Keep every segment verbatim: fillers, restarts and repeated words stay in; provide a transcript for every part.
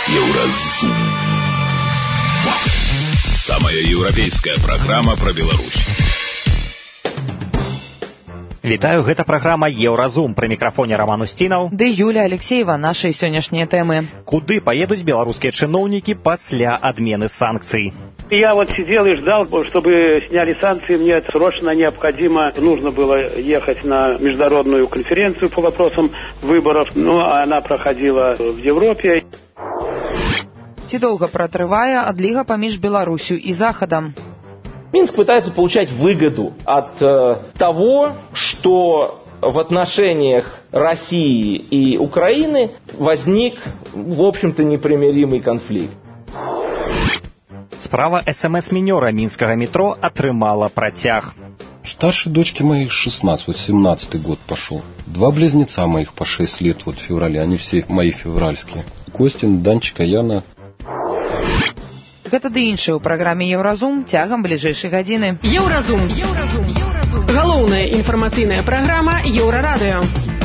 Еўразум. Самая еўрапейская праграма пра Беларусь. Вітаю, гэта праграма Еўразум. Пры мікрафоне Роман Устінаў. Ды Юля Алексеева, нашыя сённяшнія тэмы. Куды поедуць беларускія чыноўнікі пасля адмены санкций? Я вот сидел и ждал, чтобы сняли санкции. Мне срочно необходимо, нужно было ехать на международную конференцию по вопросам выборов. Ну, она проходила в Европе. Ці доўга пратрывае адліга паміж Беларусью и Захадом? Минск пытается получать выгоду от э, того, что в отношениях России и Украины возник, в общем-то, непримиримый конфликт. Справа эс-эм-эс-мінёра мінскага метро атрымала працяг. Старшей дочке моей шестнадцать, вот семнадцатый год пошел. Два близнеца моих по шесть лет вот в феврале, они все мои февральские. Костин, Данчика, Яна. Гэта ды іншае ў праграме Еўразум цягам бліжэйшай гадзіны. Еўразум. Еўразум. Еўразум. Галоўная інфармацыйная праграма Еўрарадыё.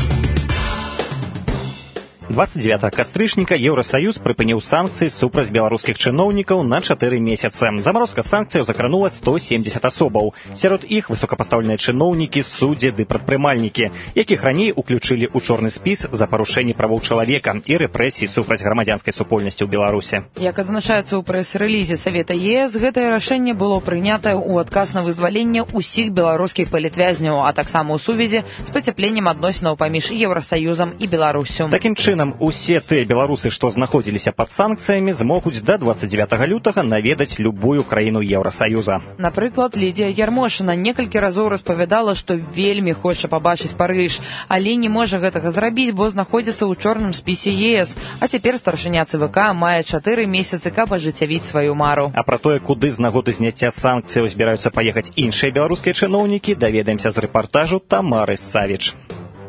двадцать девятого кастрычніка Еўрасаюз прыпыніў санкцыі супраць беларускіх чыноўнікаў на чатыры месяцы. Замарозка санкцыяў закранула сто семьдесят асобаў. Сярод іх высокапастаўленыя чыноўнікі, суддзі ды прадпрымальнікі, якіх раней уключылі ў чорны спіс за парушэнне правоў чалавека і рэпрэсіі супраць грамадзянскай супольнасці ў Беларусі. Як адзначаецца ў прэс-рэлізе Савета ЕС, гэтае рашэнне было прынятае ў адказ на вызваленне ўсіх беларускіх палітвязняў, а таксама ў сувязі з пацяпленнем адносінаў паміж Еўрасаюзам і Беларуссю. Такім чынам, усе тыя беларусы, што знаходзіліся пад санкцыямі, змогуць да двадцать девятого лютага наведаць любую краіну Еўрасаюза. Напрыклад, Лідія Ярмошына некалькі разоў распавядала, што вельмі хоча пабачыць Парыж, але не можа гэтага зрабіць, бо знаходзіцца ў чорным спісе ЕС. А цяпер старшыня ЦВК мае чатыры месяцы, каб ажыццявіць сваю мару. А пра тое, куды з нагоды зняцця санкцыяў збіраюцца паехаць іншыя беларускія чыноўнікі, даведаемся з рэпартажу Тамары Савіч.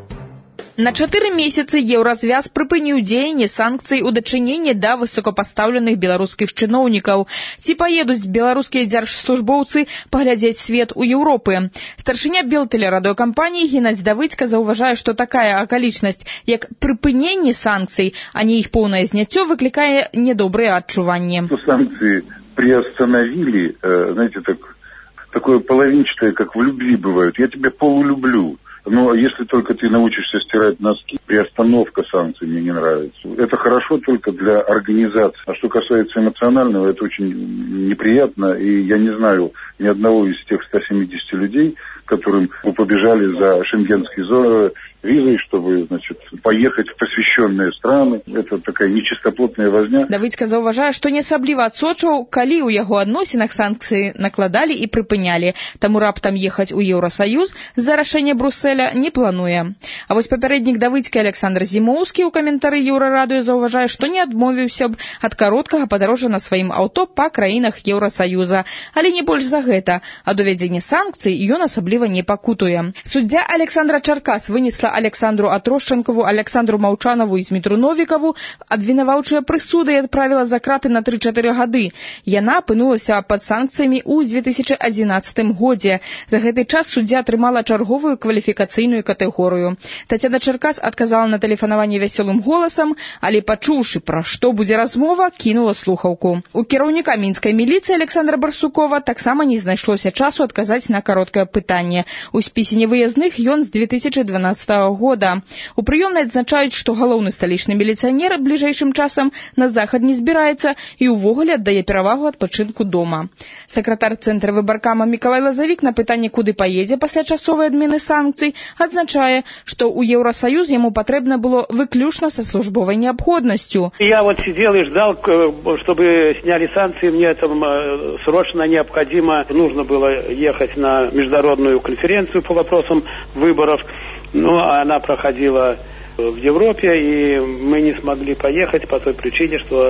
На чатыры месяцы Еўразвяз прыпыніў дзеянне санкцый у дачыненні да высокапастаўленых беларускіх чыноўнікаў. Ці паедуць беларускія дзяржслужбоўцы паглядзець свет у Еўропы? Старшыня Белтэлерадыёкампаніі Геннадзь Давыдзька заўважае, што такая акалічнасць, як прыпыненне санкцый, а не іх поўнае зняццё, выклікае недобрыя адчуванні. Санкции приостановили, знаете, так, такое половинчатое, как в любви бывает. Я тебя полулюблю. Но если только ты научишься стирать носки, приостановка санкций мне не нравится. Это хорошо только для организации. А что касается эмоционального, это очень неприятно. И я не знаю ни одного из тех ста семидесяти людей, которым вы побежали за шенгенские зоны визой, чтобы, значит, поехать в посвященные страны. Это такая нечистоплотная возня. Давыдзька заўважае, што не асабліва адсочваў, калі ў яго адносінах санкцыі накладалі і прыпынялі. Таму раптам ехаць у Еўрасаюз з-за рашэння Брусэля не плануе. А вось папярэднік Давыдзькі Александр Зімоўскі ў каментары Еўрарадыё заўважае, што не адмовіўся б ад кароткага падарожжа на сваім аўто па краінах Еўрасаюза. Але не больш за гэта. Ад увядзення санкцый ён асабліва не пакутуе. Суддзя Александра Чаркас вынесла Александру Атрошчанкаву, Александру Маўчанаву і Змітру Новікаву абвінаваўчыя прысуды і адправіла за краты на тры-чатыры гады. Яна апынулася пад санкцыямі ў две тысячы адзінаццатым годзе. За гэты час суддзя атрымала чарговую кваліфікацыйную катэгорыю. Тацяна Чаркас адказала на тэлефанаванне вясёлым голасам, але пачуўшы, пра што будзе размова, кінула слухаўку. У кіраўніка мінскай міліцыі Александра Барсукова таксама не знайшлося часу адказаць на кароткае пытанне. У спісе невыязных ён з две тысячы дванаццатага года. У прыёмнай адзначаюць, што галоўны сталічны міліцыянер бліжэйшым часам на захад не збіраецца і ўвогуле аддае перавагу адпачынку дома. Сакратар цэнтра выбаркама Мікалай Лазавік на пытанне, куды паедзе пасля часовай адмены санкцый, адзначае, што ў Еўрасаюз яму патрэбна было выключна са службовай неабходнасцю. Я вот сидел и ждал, чтобы сняли санкции. Мне там срочно необходимо, нужно было ехать на международную конференцию по вопросам выборов. Ну, она проходила в Европе, и мы не смогли поехать по той причине, что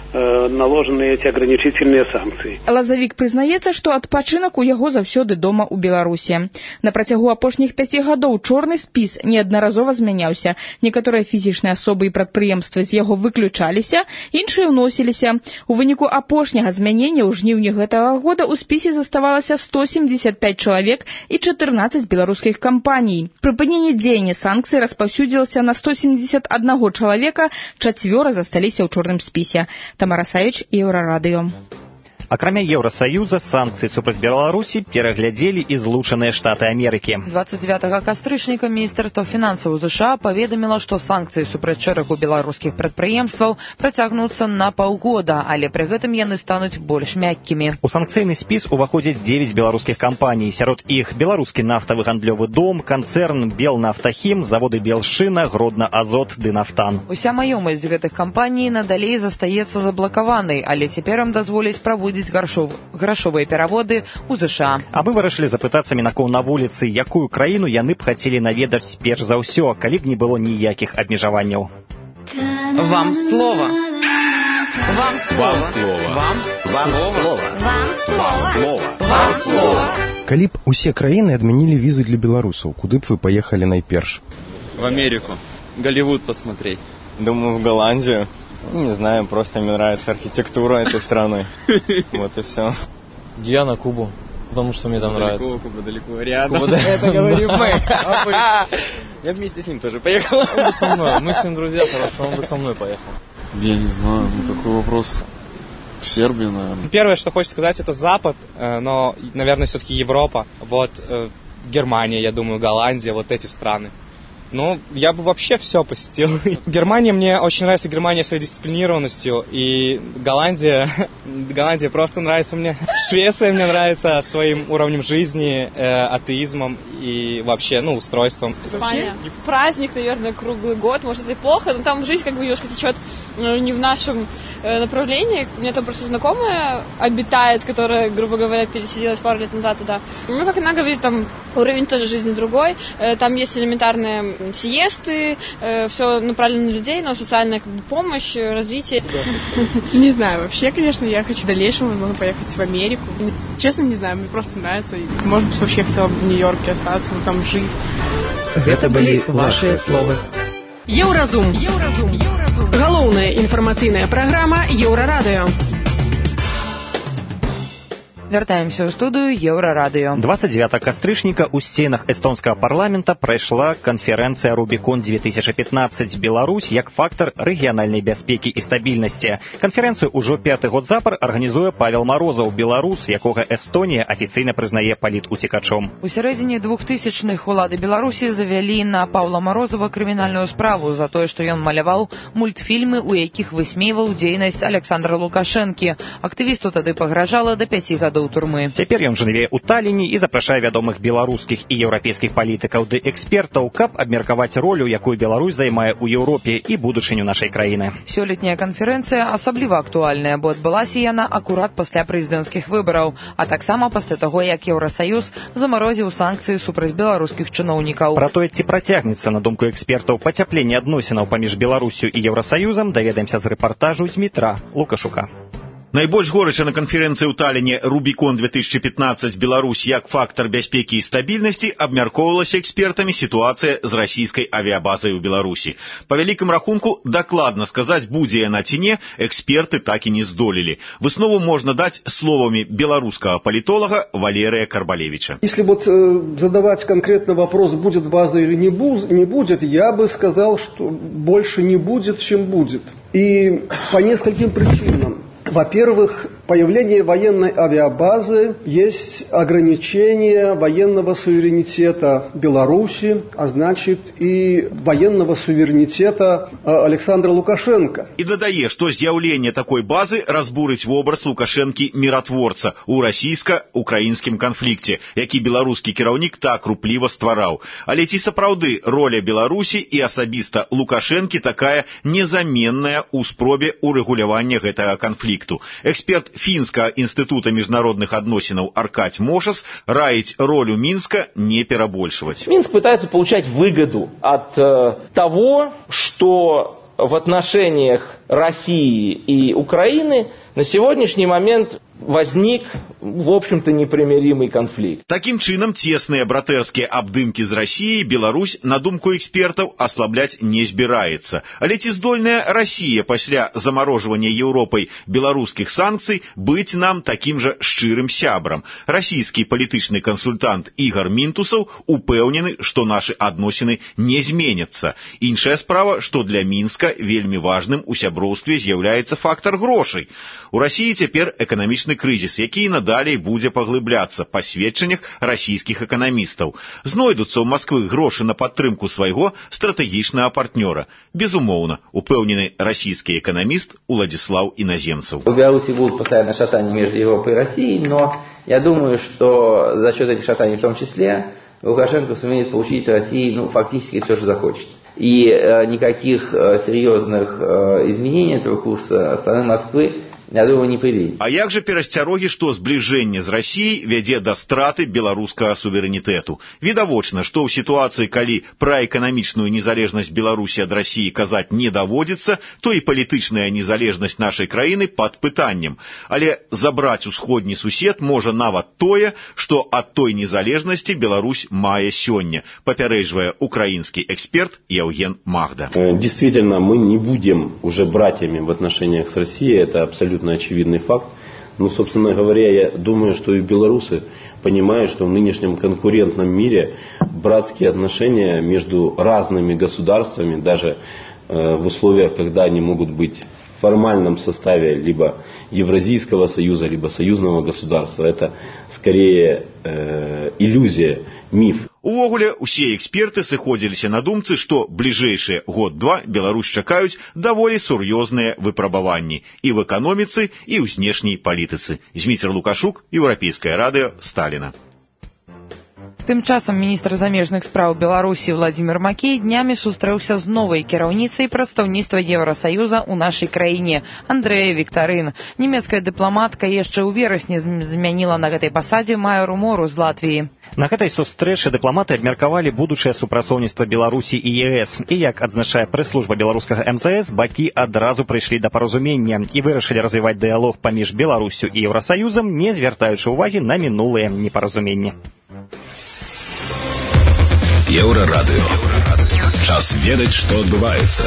э, наложены эти ограничительные санкции. Лазавік прызнаецца, што адпачынак у яго заўсёды дома ў Беларусі. На працягу апошніх пяці гадоў чорны спіс неаднаразова змяняўся. Некаторыя фізічныя асобы і прадпрыемствы з яго выключаліся, іншыя ўносіліся. У выніку апошняга змянення ў жніўні гэтага года ў спісе заставалася сто семьдесят пять чалавек і чатырнаццаць беларускіх кампаній. Прыпыненне дзеяння санкцый распаўсюдзілася на сто семьдесят один чалавека, чацвёра засталіся ў чорным спісе. Тамара Савіч, Еўрарадыё. Акрамя Еўрасаюза, санкцыі супраць Беларусі пераглядзелі і Злучаныя Штаты Амерыкі. двадцать девятого кастрычніка Міністэрства фінансаў ЗША паведаміла, што санкцыі супраць шэрагу беларускіх прадпрыемстваў працягнуцца на паўгода, але пры гэтым яны стануць больш мяккімі. У санкцыйны спіс уваходзяць дзевяць беларускіх кампаній. Сярод іх беларускі нафтавы гандлёвы дом, канцэрн Белнафтахім, заводы Белшына, Гродна Азот ды Нафтан. Уся маёмасць гэтых кампаній надалей застаецца заблакаванай, але цяпер ім дазволяць праводзіць Грашов, грашовыя пераводы ў ЗША. А мы вырашылі запытацца мінакоў на вуліцы, якую краіну яны б хацелі наведаць перш за ўсё, калі б не было ніякіх абмежаванняў. Вам слова. Вам слова. Вам слова. Вам слова. Вам слова. Калі б усе краіны адмянілі візы для беларусаў, куды б вы паехалі найперш? В Америку. Голливуд посмотреть. Думаю, в Голландию. Не знаю, просто мне нравится архитектура этой страны. Вот и все. Я на Кубу, потому что мне там нравится. Далеко, Куба далеко, рядом. Это говорим мы. Я вместе с ним тоже поехал. Он бы со мной. Мы с ним друзья, хорошо, он бы со мной поехал. Я не знаю, ну такой вопрос. В Сербии, наверное. Первое, что хочется сказать, это Запад, но, наверное, все-таки Европа. Вот Германия, я думаю, Голландия, вот эти страны. Ну, я бы вообще все посетил. Германия, мне очень нравится Германия своей дисциплинированностью, и Голландия, Голландия просто нравится мне. Швеция мне нравится своим уровнем жизни, э, атеизмом и вообще, ну, устройством. Испания. Праздник, наверное, круглый год, может, это и плохо, но там жизнь как бы немножко течет не в нашем э, направлении. У меня там просто знакомая обитает, которая, грубо говоря, переселилась пару лет назад туда. Ну, как она говорит, там уровень тоже жизни другой, э, там есть элементарные сиесты, э, все направлено на людей, но социальная как бы, помощь, развитие. Не знаю, вообще, конечно, я хочу в дальнейшем, возможно, поехать в Америку. Честно, не знаю, мне просто нравится. Может быть, вообще хотела бы в Нью-Йорке остаться, но там жить. Это были ваши словы. Еўразум. Еўразум. Галоўная інфармацыйная праграма Еўрарадыё. Вяртаемся ў студыю Еўрарадыё. двадцать девятого кастрычніка ў сценах эстонскага парламента прайшла канферэнцыя Рубікон две тысячи пятнадцать Беларусь як фактор рэгіянальнай бяспекі і стабільнасці. Канферэнцыю ўжо пяты год запар арганізуе Павел Марозаў, беларус, якога Эстонія афіцыйна прызнае палітуцікачом. У сярэдзіне двухтысячных улады Беларусі завялі на Паўла Марозава крымінальную справу за тое, што ён маляваў мультфільмы, у якіх высмейваў дзейнасць Александра Лукашэнкі. Актывісту тады пагражала да пяці гадоў турмы. Цяпер ён жыве ў Талліне і запрашае вядомых беларускіх і еўрапейскіх палітыкаў ды экспертаў, каб абмеркаваць ролю, якую Беларусь займае ў Еўропе і будучыню нашай краіны. Сёлетняя канферэнцыя асабліва актуальная, бо адбылася яна акурат пасля прэзідэнцкіх выбараў, а таксама пасля таго, як Еўрасаюз замарозіў санкцыі супраць беларускіх чыноўнікаў. Пра тое, ці працягнецца, на думку экспертаў, пацяпленне адносінаў паміж Беларусю і Еўрасаюзам, даведаемся з рэпартажу Дмітра Лукашука. Найбольш горача на канферэнцыі ў Талліне Рубікон две тысячи пятнадцать Беларусь як фактор бяспекі і стабільнасці абмяркоўвалася экспертамі сітуацыя з расійскай авіябазай у Беларусі. Па вялікім рахунку, дакладна сказаць, будзе яна ці не, эксперты так і не здолелі. Выснову можна даць словамі беларускага палітолага Валерия Карбалевича. Если вот э, задавать конкретно вопрос, будет база или не, бу- не будет, я бы сказал, что больше не будет, чем будет. И по нескольким причинам. Во-первых, появление военной авиабазы есть ограничение военного суверенитета Беларуси, а значит и военного суверенитета Александра Лукашенко. И дадае, што з'яўленне такой базы разбурыць вобраз Лукашэнкі міратворца ў расійска-украінскім канфлікце, які беларускі кіраўнік так рупліва ствараў. Але ці сапраўды роля Беларусі і асабіста Лукашэнкі такая незаменная ў спробе урэгулявання гэтага канфлікту? Эксперт Фінскага інстытута міжнародных адносінаў Аркадь Мошас раіць ролю Минска не перабольшивать. Минск пытается получать выгоду от э, того, что в отношениях России и Украины на сегодняшний момент возник, в общем-то, непримиримый конфликт. Таким чынам, тесныя братэрскія абдымкі з Расіяй Беларусь, на думку экспертаў, аслабляць не збіраецца. Але ці здольная Расія пасля замарожвання Еўропай беларускіх санкцый быць нам такім жа шчырым сябрам? Расійскі палітычны кансультант Ігор Мінтусаў упэўнены, што нашы адносіны не зменяцца. Іншая справа, што для Мінска вельмі важным у сяброўстве з'яўляецца фактар грошай. У Расіі цяпер эканамічны крызіс, які надалей будзе паглыбляцца па сведчаннях расійскіх эканамістаў. Знойдуцца ў Масквы грошы на падтрымку свайго стратэгічнага партнёра. Безумоўна, упэўнены расійскі эканаміст Уладзіслаў Іназемцаў. В Беларуси будут постоянно шатания между Европой и Россией, но я думаю, что за счет этих шатаний в том числе Лукашенко сумеет получить от России ну, фактически все, что захочет. И э, никаких э, серьезных э, изменений этого курса со стороны Москвы, я думаю, не прыведзе. А як жа перасцярогі, што збліжэнне з Расіяй вядзе да страты беларускага суверэнітэту? Відавочна, што ў сітуацыі, калі пра эканамічную незалежнасць Беларусі ад Расіі казаць не даводзіцца, то і палітычная незалежнасць нашай краіны пад пытаннем. Але забраць усходні сусед можа нават тое, што ад той незалежнасці Беларусь мае сёння, папярэджвае украінскі эксперт Евген Магда. Действительно, мы не будем уже братьями в отношениях с Россией, это абсолютно очевидный факт. Но, собственно говоря, я думаю, что и белорусы понимают, что в нынешнем конкурентном мире братские отношения между разными государствами, даже э, в условиях, когда они могут быть в формальном составе либо Евразийского союза, либо союзного государства, это скорее э, иллюзия, миф. Увогуле, усе эксперты сыходзіліся на думцы, што бліжэйшыя год-два Беларусь чакаюць даволі сур'ёзныя выпрабаванні і в эканоміцы, і ў знешняй палітыцы. Зміцер Лукашук, Еўрапейскае радыё, Сталіна. Тым часам міністр замежных спраў Беларусі Владзімір Макей днямі сустрэўся з новай кіраўніцай прадстаўніцтва Еўрасаюза ў нашай краіне Андрэя Віктарын. Нямецкая дыпламатка яшчэ ў верасні змяніла на гэтай пасадзе майору Мору з Латвіі. На гэтай сустрэчы дыпламаты абмеркавалі будучае супрацоўніцтва Беларусі і ЕС. І, як адзначае прэс-служба беларускага эм зэ эс, бакі адразу прыйшлі да паразумення і вырашылі развіваць дыялог паміж Беларусю і Еўрасаюзам, не звяртаючы ўвагі на мінулыя непаразуменні. Еўрарадыё. Час ведаць, што адбываецца.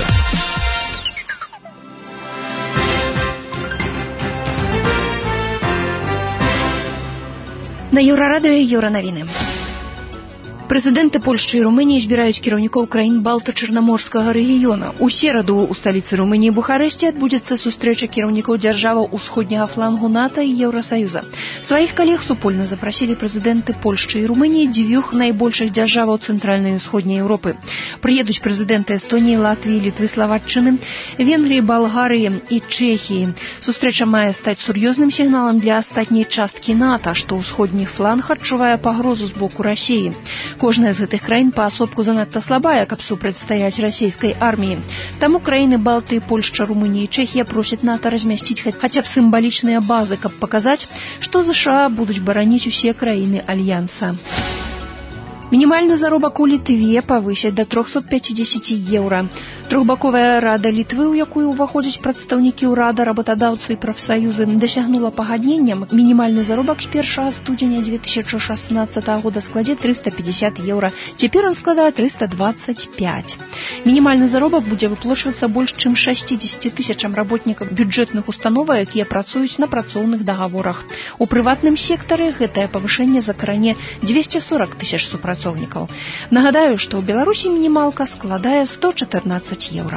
На Еўрарадыё Еўранавіны. Прэзідэнты Польшчы і Румыніі збіраюць кіраўнікоў краін Балта-Чарнаморскага рэгіёна. У сераду ў сталіцы Румыніі Бухарэсце адбудзецца сустрэча кіраўнікоў дзяржаваў усходняга флангу НАТО і Еўрасаюза. Сваіх калег супольна запрасілі прэзідэнты Польшчы і Румыніі, дзвюх найбольшых дзяржаваў цэнтральнай і усходняй Еўропы. Прыедуць прэзідэнты Эстоніі, Латвіі, Літвы, Славаччыны, Венгрыі, Балгарыі і Чэхіі. Сустрэча мае стаць сур'ёзным сігналам для астатняй часткі НАТО, што ўсходні фланг адчувае пагрозу з боку Расіі. Кожная з гэтых краін паасобку занадта слабая, каб супрацьстаяць расійскай арміі. Таму краіны Балтыі, Польшча, Румынія і Чэхія просяць НАТО размясціць хаця б сімвалічныя базы, каб паказаць, што ЗША будуць бараніць усе краіны альянса. Мінімальны заробак у Літве павысяць да трохсот пяцідзесяці еўра. Трохбаковая рада Літвы, у якую ўваходзяць прадстаўнікі ўрада, работадаўцы і прафсаюзы, дасягнула пагадненням. Мінімальны заробак з першага студзеня две тысячи шестнадцатого года складзе триста пятьдесят еўра. Цяпер он складае триста двадцать пять. Мінімальны заробак будзе выплачвацца больш чым шестидесяти тысячам работнікаў бюджэтных установаў, якія працуюць на працоўных дагаворах. У прыватным сектары гэтае павышэнне закране двести сорок тысяч супрацоўнікаў. Нагадаю, што ў Беларусі мінімалка складае сто чатырнаццаць еўра.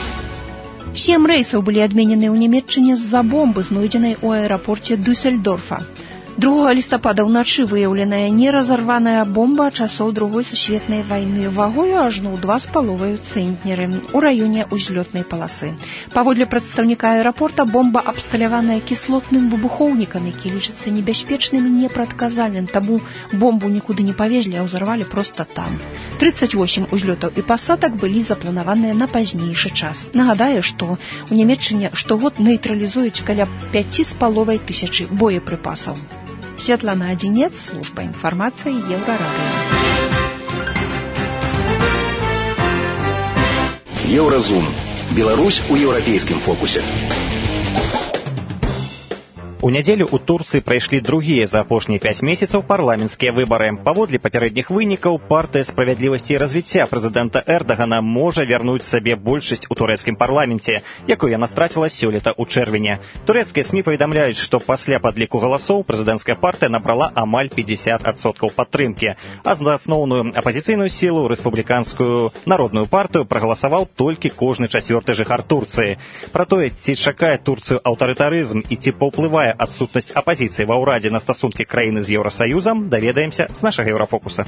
Сем рэйсаў былі адменены ў Нямецчыне з-за бомбы, знойдзенай у аэрапорце Дюссельдорфа. другога лістапада ўначы выяўленая неразарваная бомба часоў другой сусветнай вайны вагою ажно ў два з паловаю цэнтнеры у раёне узлётнай паласы. Паводле прадстаўніка аэрапорта, бомба абсталяваная кіслотным выбухоўнікам, які лічацца небяспечным і непрадказальным, таму бомбу нікуды не павезлі, а ўзарвалі проста там. тридцать восемь узлётаў і пасадак былі запланаваныя на пазнейшы час. Нагадаю, што ў Нямецчыне штогод нейтралізуюць каля пяці з паловай тысячы боепрыпасаў. Светлана Адзінец, служба інфармацыі Еўрарадыё. Еўразум. Беларусь у еўрапейскім фокусе. У нядзелю ў Турцыі прайшлі другія за апошнія пяць месяцаў парламенцкія выбары. Паводле папярэдніх вынікаў, партыя справядлівасці і развіцця прэзідэнта Эрдагана можа вярнуць сабе большасць у турэцкім парламенце, якую яна страціла сёлета ў чэрвені. Турэцкія СМІ паведамляюць, што пасля падліку галасоў прэзідэнцкая партыя набрала амаль пятьдесят адсоткаў падтрымкі, а за асноўную апазіцыйную сілу рэспубліканскую народную партыю прагаласаваў толькі кожны чацвёрты жыхар Турцыі. Пра тое, ці чакае Турцыю аўтарытарызм і ці паўплывае адсутнасць апазіцыі ва ўрадзе на стасункі краіны з Еўрасаюзам, даведаемся з нашага Еўрафокуса.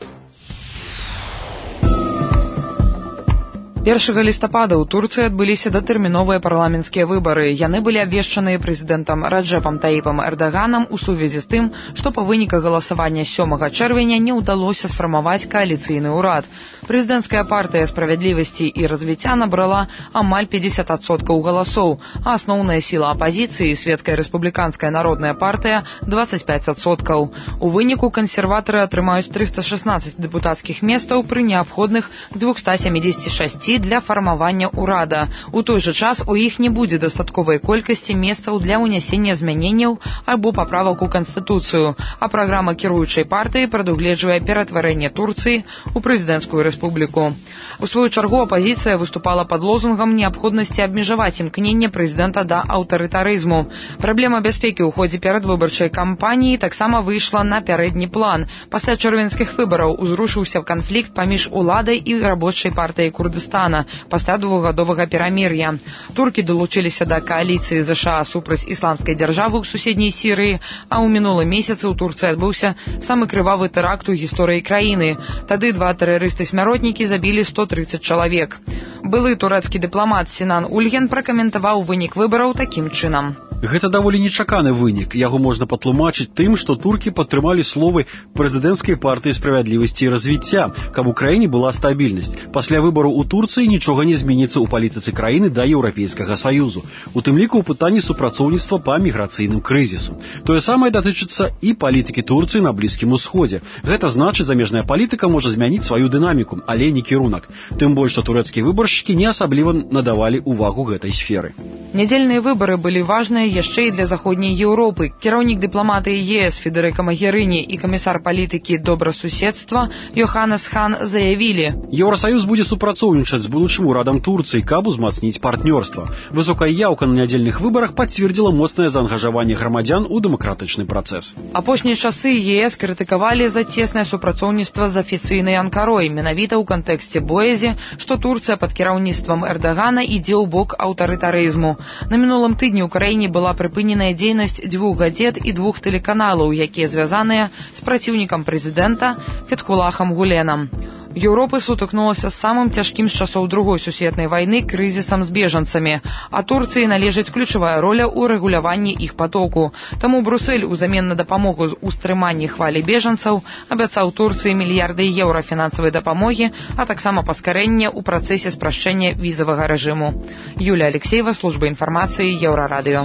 першага лістапада ў Турцыі адбыліся датэрміновыя парламенцкія выбары. Яны былі абвешчаныя прэзідэнтам Раджэпам Таіпам Эрдаганам у сувязі з тым, што па выніках галасавання сёмага чэрвеня не ўдалося сфармаваць кааліцыйны ўрад. Прэзідэнцкая партыя справядлівасці і развіцця набрала амаль пятьдесят адсоткаў галасоў, а асноўная сіла апазіцыі, светская рэспубліканская народная партыя, двадцать пять адсоткаў. У выніку кансерватары атрымаюць триста шестнадцать дэпутацкіх месцаў пры неабходных двухстах семидесяти шасці для фармавання ўрада. У той жа час у іх не будзе дастатковай колькасці месцаў для ўнясення змяненняў альбо паправак у Канстытуцыю, а праграма кіруючай партыі прадугледжвае ператварэнне Турцыі ў прэзідэнцкую рэспубліку. У сваю чаргу апазіцыя выступала пад лозунгам неабходнасці абмежаваць імкненне прэзідэнта да аўтарытарызму. Праблема бяспекі ў ходзе перадвыбарчай кампаніі таксама выйшла на пярэдні план. Пасля чэрвеньскіх выбараў узрушыўся канфлікт паміж уладай і рабочай партыяй Курдыстана пасля двухгадовага перамір'я. Туркі далучыліся да кааліцыі ЗША супраць ісламскай дзяржавы ў суседняй Сірыі, а ў мінулым месяцы ў Турцыі адбыўся самы крывавы тэракт у гісторыі краіны. Тады два тэрарысты-смяротнікі забілі сто тридцать чалавек. Былы турэцкі дыпламат Сінан Ульген пракаментаваў вынік выбараў такім чынам. Гэта даволі нечаканы вынік. Яго можна патлумачыць тым, што туркі падтрымалі словы прэзідэнцкай партыі справядлівасці і развіцця, каб у краіне была стабільнасць. Пасля выбару ў Турцыі нічога не зменіцца ў палітыцы краіны да Еўрапейскага Саюзу, у тым ліку ў пытанні супрацоўніцтва па міграцыйным крызісу. Тое самае датычыцца і палітыкі Турцыі на Блізкім Усходзе. Гэта значыць, замежная палітыка можа змяніць сваю дынаміку, але не кірунак. Тым больш, што турэцкія выбаршчыкі не асабліва надавалі ўвагу гэтай сферы. Нядзельныя выбары былі важныя яшчэ і для заходняй Еўропы. Кіраўнік дыпламатыі ЕС Федэрыка Магерыні і камісар палітыкі добрасуседства Йоханнес Хан заявілі: Еўрасаюз будзе супрацоўнічаць з будучым урадам Турцыі, каб узмацніць партнёрства. Высокая яўка на нядзельных выбарах пацвердзіла моцнае заангажаванне грамадзян у дэмакратычны працэс. Апошнія часы ЕС крытыкавалі за цеснае супрацоўніцтва з афіцыйнай Анкарой, менавіта ў кантэксце боязі, што Турцыя пад кіраўніцтвам Эрдагана ідзе ў бок аўтарытарызму. На мінулым тыдні ў краіне была прыпыненая дзейнасць дзвюх газет і двух тэлеканалаў, якія звязаныя з праціўнікам прэзідэнта Фетхулахам Гуленам. Еўропа сутыкнулася з самым цяжкім з часоў другой сусветнай вайны крызісам з бежанцамі, а Турцыі належыць ключавая роля ў рэгуляванні іх патоку. Таму Брусэль узамен на дапамогу ў стрыманні хвалі бежанцаў абяцаў Турцыі мільярды еўра фінансавай дапамогі, а таксама паскарэнне ў працэсе спрашчэння візавага рэжыму. Юлія Алексеева, служба інфармацыі, Еўрарадыё.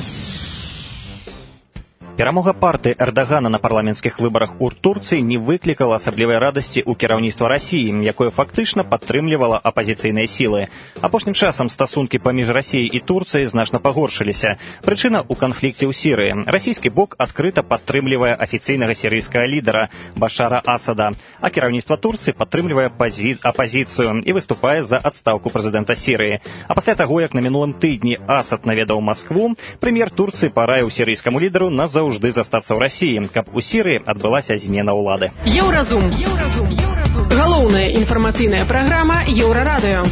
Перамога партыі Эрдагана на парламенцкіх выбарах у Турцыі не выклікала асаблівай радасці ў кіраўніцтва Расіі, якое фактычна падтрымлівала апазіцыйныя сілы. Апошнім часам стасункі паміж Расіяй і Турцыяй значна пагоршыліся. Прычына ў канфлікце ў Сірыі. Расійскі бок адкрыта падтрымлівае афіцыйнага сірыйскага лідара Башара Асада, а кіраўніцтва Турцыі падтрымлівае апазіцыю і выступае за адстаўку прэзідэнта Сірыі. А пасля таго, як на мінулым тыдні Асад наведаў Маскву, прэм'ер Турцыі параіў сірыйскаму лідару на заўжды застацца ў Расіі, каб у Сірыі адбылася змена ўлады. Еўразум. Галоўная інфармацыйная праграма Еўрарадыё.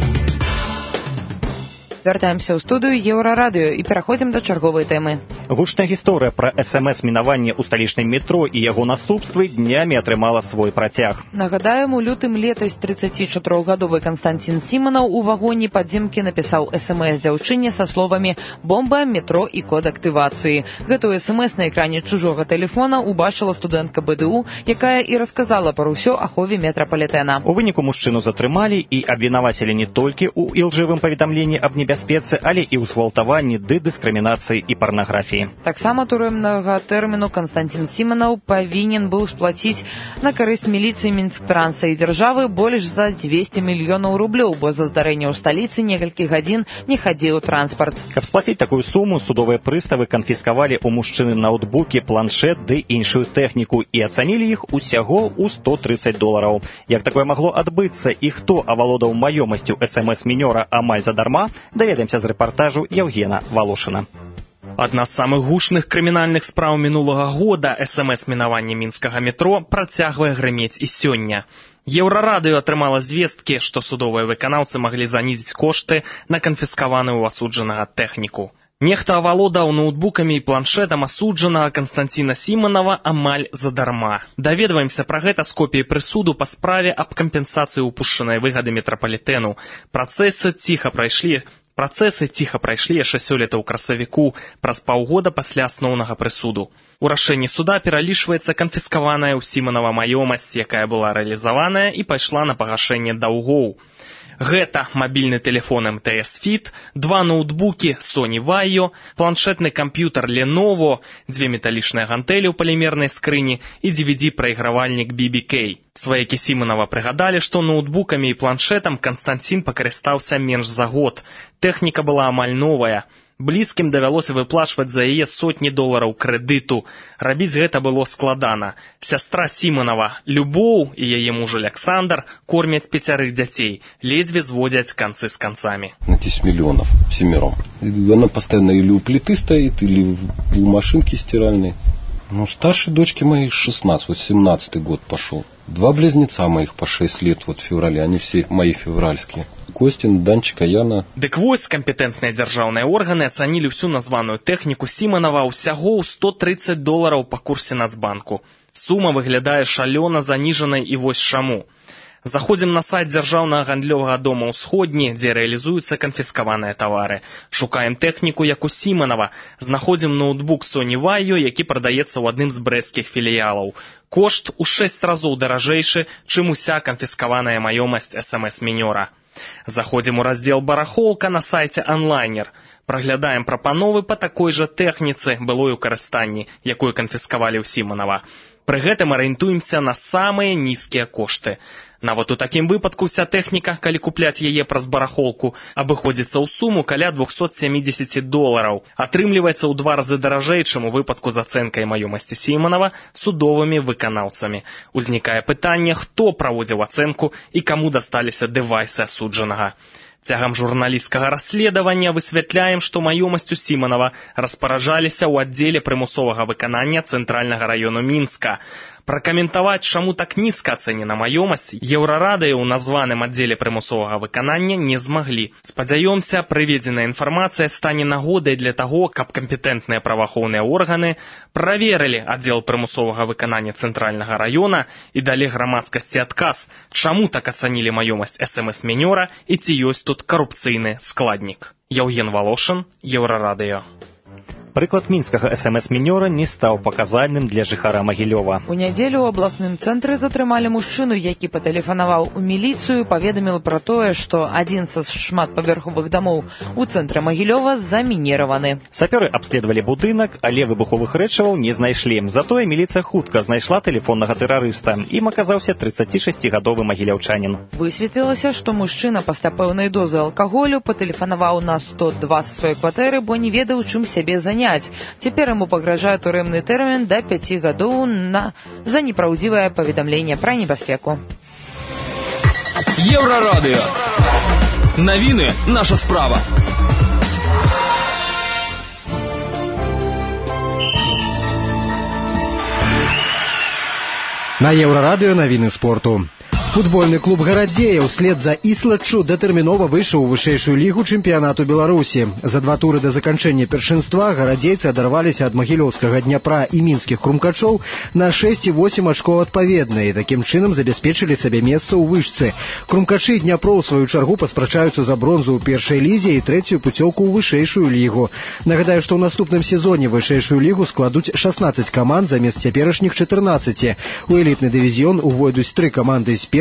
Вяртаемся ў студыю Еўрарадыё і пераходзім да чарговай тэмы. Гучная гісторыя пра эс эм эс-мінаванне ў сталічным метро і яго наступствы днямі атрымала свой працяг. Нагадаем, у лютым летась тридцатичатырохгадовы Константин Сіманаў у вагоне падземкі напісаў эс эм эс дзяўчыне са словамі «бомба, метро і код актывацыі». Гэтую эс эм эс на экране чужога тэлефона убачыла студэнтка бэ дэ у, якая і расказала пра ўсё ахове метрапалітэна. У выніку мужчыну затрымалі і абвінавацілі не толькі ў ілжывым паведамленні аб небяспецы небяспецы, але і ў згвалтаванні ды дыскрымінацыі і парнаграфіі. Таксама турэмнага тэрміну Константин Сіманаў павінен быў сплаціць на карысць міліцыі Мінсктранса і дзяржавы больш за дзвесце мільёнаў рублёў, бо за здарэнне ў сталіцы некалькі гадзін не хадзіў транспарт. Каб сплаціць такую суму, судовыя прыставы канфіскавалі ў мужчыны ноутбукі, планшет ды іншую тэхніку і ацанілі іх усяго ў сто трыццаць долараў. Як такое магло адбыцца і хто авалодаў маёмасцю эс эм эс-мінёра амаль задарма, даведаемся з рэпартажу Яўгена Валошына. Адна з самых гучных крымінальных спраў мінулага года, эс эм эс-мінаванне мінскага метро, працягвае грымець і сёння. Еўрарадыё атрымала звесткі, што судовыя выканаўцы маглі занізіць кошты на канфіскаваную ў асуджанага тэхніку. Нехта авалодаў ноутбукамі і планшетам асуджанага Константина Сіманава амаль задарма. Даведваемся пра гэта з копіяй прысуду па справе аб кампенсацыі упушчанай выгады метрапалітэну. Працэсы ціха прайшлі Працэсы ціха прайшлі яшчэ сёлета ў красавіку, праз паўгода пасля асноўнага прысуду. У рашэнні суда пералічваецца канфіскаваная ў Сіманава маёмасць, якая была рэалізаваная і пайшла на пагашэнне даўгоў. Гэта мабільны тэлефон эм тэ эс Fit, два ноутбукі Sony Vaio, планшетны камп'ютар Lenovo, дзве металічныя гантэлі ў палімернай скрыні і ді ви ді-прайгравальнік би би кей. Сваякі Сіманава прыгадалі, што ноутбукамі і планшетам Константин пакарыстаўся менш за год. Тэхніка была амаль новая. Блізкім давялося выплачваць за яе сотні долараў крэдыту. Рабіць гэта было складана. Сястра Сіманава, Любоў, і яе муж Александр кормяць пяцярых дзяцей, ледзьве зводзяць канцы з канцамі. На десять миллионов семером. Она постоянно или у плиты стоит, или у машинки стиральной. Ну, старшей дочке моей шестнадцать, вот семнадцатый год пошел. Два близнеца моих по шесть лет вот в феврале, они все мои февральские. Костин, Данчика, Яна. Дык вось кампетэнтныя дзяржаўныя органы ацанілі всю названую тэхніку Сіманава ўсяго ў сто трыццаць долараў па курсе Нацбанку. Сума выглядае шалёна заніжанай і вось чаму. Заходзім на сайт дзяржаўнага гандлёвага дома «Усходні», дзе рэалізуюцца канфіскаваныя тавары. Шукаем тэхніку, як у Сіманава. Знаходзім ноутбук Sony Vaio, які прадаецца ў адным з брэсцкіх філіялаў. Кошт у шэсць разоў даражэйшы, чым уся канфіскаваная маёмасць эс эм эс-мінёра. Заходзім у раздзел «Барахолка» на сайце «Онлайнер». Праглядаем прапановы па такой жа тэхніцы былой у карыстанні, якую канфіскавалі ў Сіманава. Пры гэтым арыентуемся на самыя нізкія кошты. Нават у такім выпадку вся тэхніка, калі купляць яе праз барахолку, абыходзіцца ў суму каля двести семьдесят долараў. Атрымліваецца ў два разы даражэй, чым у выпадку з ацэнкай маёмасці Сіманава судовымі выканаўцамі. Узнікае пытанне, хто праводзіў ацэнку і каму дасталіся дэвайсы асуджанага. Цягам журналісцкага расследавання высвятляем, што маёмасцю Сіманава распараджаліся ў аддзеле прымусовага выканання Цэнтральнага раёну Мінска. Пракаментаваць, чаму так нізка ацэнена маёмасць, Еўрарадыё ў названым аддзеле прымусовага выканання не змаглі. Спадзяёмся, прыведзеная інфармацыя стане нагодай для таго, каб кампетэнтныя праваахоўныя органы праверылі аддзел прымусовага выканання Цэнтральнага раёна і далі грамадскасці адказ, чаму так ацанілі маёмасць эс эм эс-мінёра і ці ёсць тут карупцыйны складнік. Яўген Валошын, Еўрарадыё. Прыклад мінскага эс эм эс-мінёра не стаў паказальным для жыхара Магілёва. У нядзелю ў абласным цэнтры затрымалі мужчыну, які патэлефанаваў у міліцыю, паведаміл пра тое, што адзін са шматпаверховых дамоў у цэнтры Магілёва замініраваны. Сапёры абследавалі будынак, але выбуховых рэчываў не знайшлі. Затое міліцыя хутка знайшла тэлефоннага тэрарыста. Ім аказаўся трыццацішасцігадовы магіляўчанін. Высветлілася, што мужчына пасля пэўнай дозы алкаголю патэлефанаваў на сто два са сваёй кватэры, бо не ведаў, чым сябе заняць. Цяпер яму пагражае турэмны тэрмін да пяці гадоў на... за непраўдзівае паведамленне пра небяспеку. Еўрарадыё. Навіны наша справа. На Еўрарадыё навіны спорту. Футбольны клуб «Гарадзея» услед за Іслаччу датэрмінова выйшаў у вышэйшую лігу чэмпіянату Беларусі. За два туры да заканчэння першынства гарадзейцы адарваліся ад магілёўскага Дняпра і мінскіх крумкачоў на шэсць і восем ачкоў адпаведна і такім чынам забяспечылі сабе месца ў вышцы. Крумкачы і Дняпро ў сваю чаргу паспрачаюцца за бронзу ў першай лізе і трэцюю пуцёўку ў вышэйшую лігу. Нагадаю, што ў наступным сезоне вышэйшую лігу складуць шаснаццаць каманд замест цяперашніх чатырнаццаці. У элітны дывізіён увойдуць тры каманды з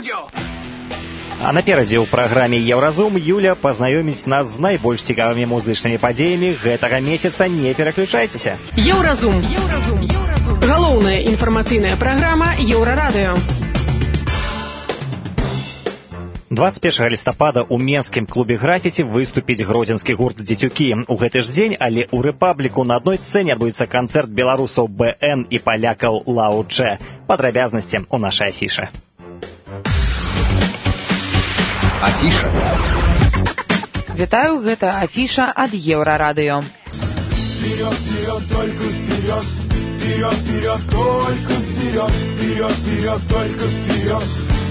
А наперадзе ў праграме «Еўразум» Юля пазнаёміць нас з найбольш цікавымі музычнымі падзеямі гэтага месяца. Не пераключайцеся. Еўразум. Галоўная інфармацыйная праграма Еўрарадыё. двадцать первого лістапада ў менскім клубе графіці выступіць гродзенскі гурт «Дзецюкі». У гэты ж дзень, але ў Рэпабліку на адной сцэне адбудзецца канцэрт беларусаў бэ эн і палякаў Лаучэ. Падрабязнасці ў нашай афішы. Афіша. Вітаю, гэта афіша ад Еўрарадыё. Вперед, вперед, только вперед, вперед, вперед, только вперед, вперед, вперед, только вперед.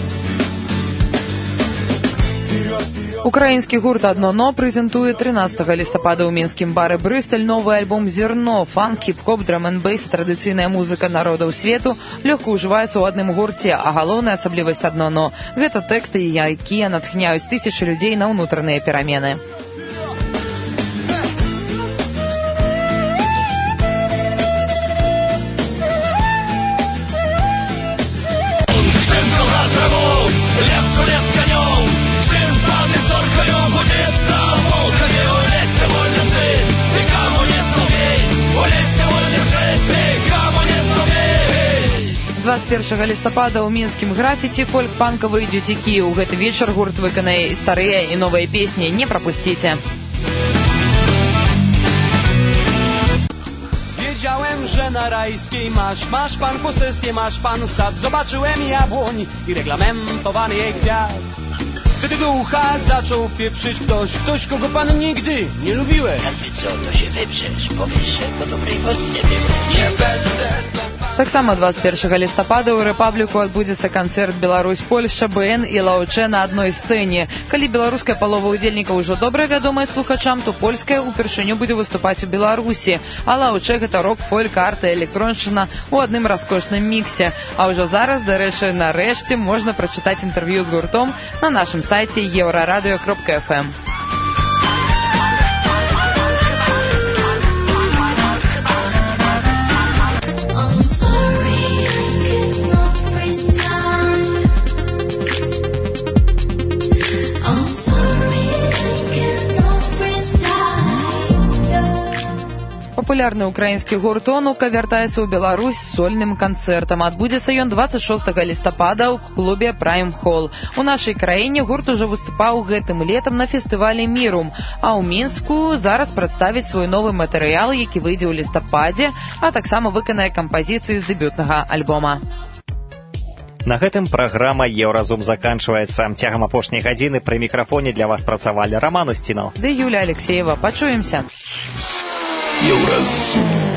Украінскі гурт «Адно но» прэзентуе трынаццатага лістапада ў мінскім бары «Брысталь» новы альбом «Зерно». Фанк, хіп-хоп, драм-н-бейс, традыцыйная музыка народаў свету лёгка ўжываецца ў адным гурце, а галоўная асаблівасць «Адно но» – гэта тэксты, якія натхняюць тысячы людзей на ўнутраныя перамены. двадцать первого лістапада ў мінскім графіці фольк-панкавыя «Дзецюкі». У гэты вечар гурт выканае старыя і новыя песні. Не прапусціце. Wiedziałem, że na Rajskiej masz, masz pan posesję, masz pan sad. Zobaczyłem jabłoń i reglamentowany jej kwiat. Wtedy do ucha zaczął pieprzyć ktoś, ktoś, kogo pan nigdy nie lubiłeś. Jakby co, to się wyprzesz, powiesz, że po dobrej wody nie było. Nie będę... Таксама двадцать первого лістапада ў Рэпабліку адбудзецца канцэрт Беларусь-Польшча, бэ эн і Лаучэ на адной сцэне. Калі беларуская палова ўдзельнікаў ужо добра вядомая слухачам, то польская упершыню будзе выступаць у Беларусі. А Лаучэ — гэта рок, фольк, арт і электроншчына ў адным раскошным міксе. А ўжо зараз, дарэчы, нарэшце можна прачытаць інтэрв'ю з гуртом на нашым сайце еўрарадыё кропка эф эм. Папулярны украінскі гурт «Онука» вяртаецца ў Беларусь з сольным канцэртам. Адбудзецца ён двадцать шостага лістапада ў клубе «Прайм Холл». У нашай краіне гурт ужо выступаў гэтым летам на фестывалі «Мірум», а ў Мінску зараз прадставіць свой новы матэрыял, які выйдзе ў лістападзе, а таксама выканае кампазіцыі з дэбютнага альбома. На гэтым праграма «Еўразум» заканчваецца. Цягам апошняй гадзіны пры мікрафоне для вас працавалі Роман Устінаў ды Юлія Алексеева. Пачуемся. Еўразум.